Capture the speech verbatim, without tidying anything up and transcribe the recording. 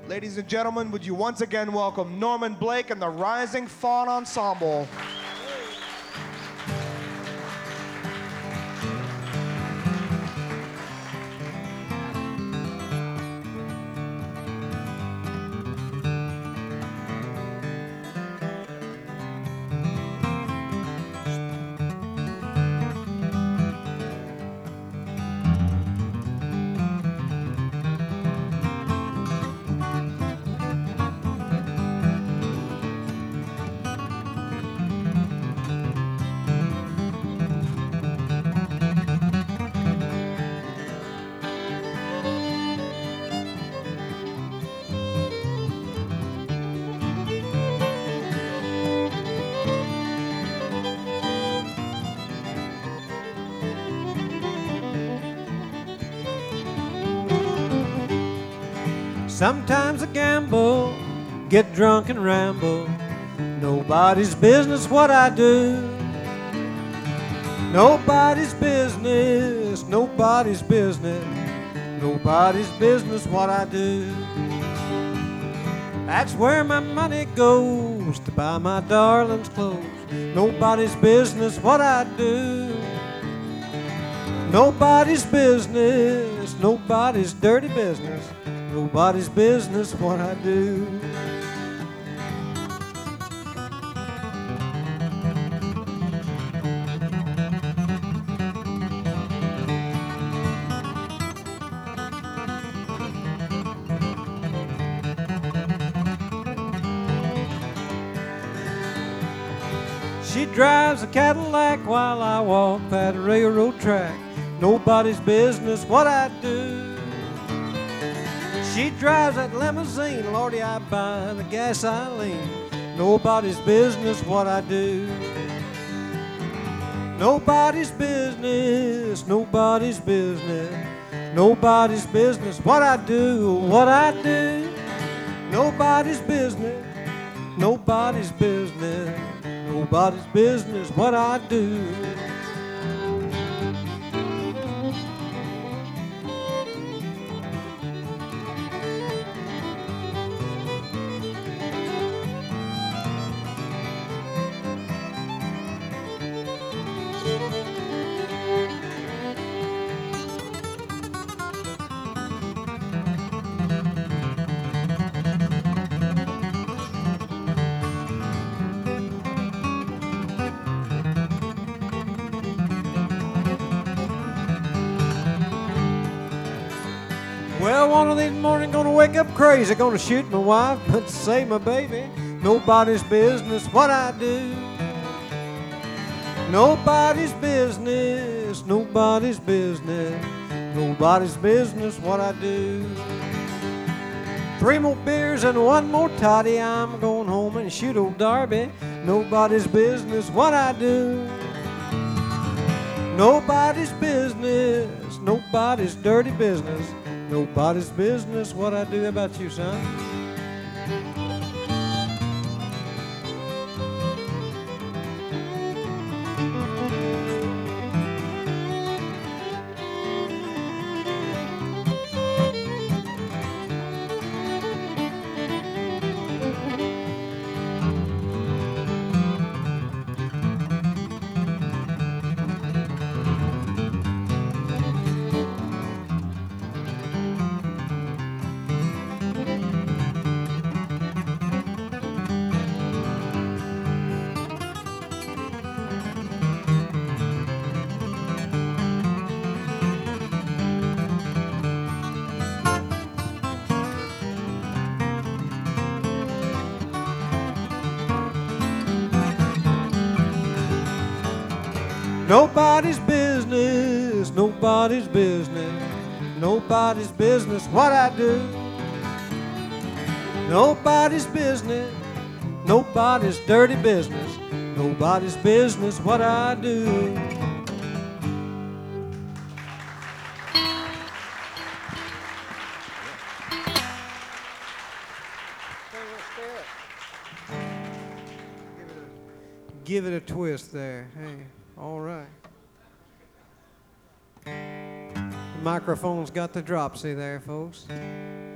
Ladies and gentlemen, would you once again welcome Norman Blake and the Rising Fawn Ensemble. Sometimes I gamble, get drunk and ramble. Nobody's business what I do. Nobody's business, nobody's business, nobody's business what I do. That's where my money goes to buy my darling's clothes. Nobody's business what I do. Nobody's business, nobody's dirty business. Nobody's business what I do. She drives a Cadillac while I walk that railroad track. Nobody's business what I do. She drives that limousine, Lordy, I buy the gasoline. Nobody's business what I do. Nobody's business, nobody's business, nobody's business what I do, what I do. Nobody's business, nobody's business, nobody's business what I do. Well, one of these mornings gonna wake up crazy, gonna shoot my wife, but save my baby. Nobody's business what I do. Nobody's business, nobody's business, nobody's business what I do. Three more beers and one more toddy, I'm going home and shoot old Darby. Nobody's business what I do. Nobody's business, nobody's dirty business, nobody's business what I do. How about you, son? Nobody's business, nobody's business, nobody's business what I do. Nobody's business, nobody's dirty business, nobody's business what I do. Give it a twist there. Hey. All right. The microphone's got the dropsy there, folks.